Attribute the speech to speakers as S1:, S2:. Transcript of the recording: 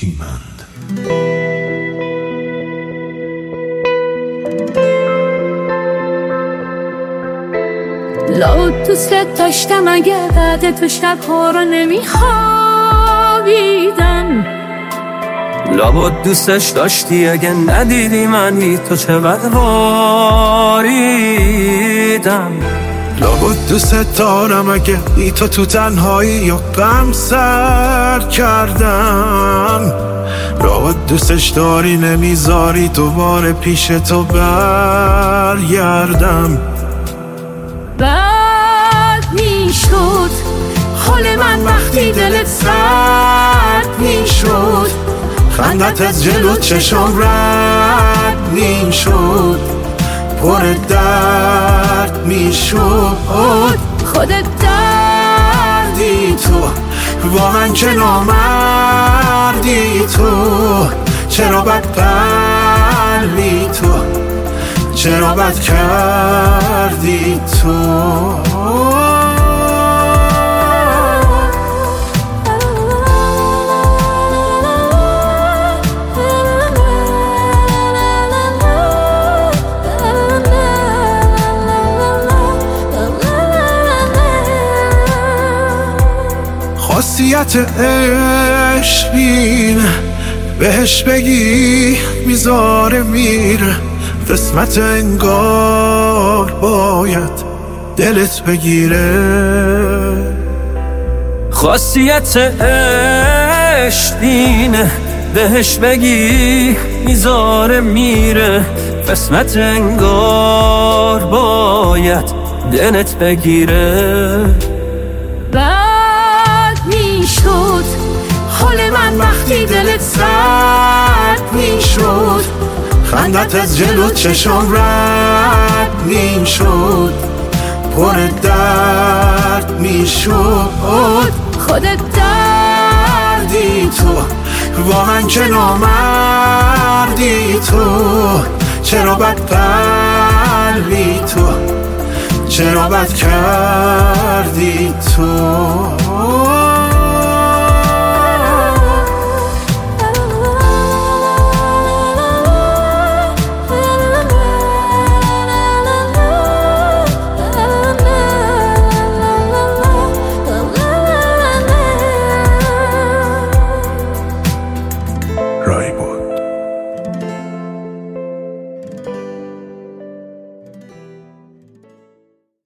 S1: هیمند.
S2: لابد دوستت داشتم اگه بعد تو شبها رو نمیخوابیدم.
S3: لابد دوستش داشتی اگه ندیدی من بی تو چقدر واریدم.
S1: لابد دوست دارم اگه بی تو تنهایی یا غم سر کردم. لابد دوستش داری نمیذاری دوباره پیش تو برگردم.
S2: بد میشد حال من وقتی دلت سرد میشد،
S1: خندت از جلو چشم رد میشد، پر درد میشد.
S2: خودت دردی
S1: تو واقعا که نامردی تو، چرا بد قلبی تو، چرا بد کردی تو. خاصیت عشق بین، بهش بگی میذاره میره، قسمت انگار باید دلت بگیره.
S3: خاصیت عشق اینه، بهش بگی میذاره میره، قسمت انگار باید دلت بگیره.
S2: بد میشد حال من وقتی دلت سرد میشد،
S1: خندت از جلو چشم رد میشد، پر درد میشد.
S2: خودت دردی
S1: تو واقعا که نامردی تو، چرا بد قلبی تو، چرا بد کردی تو.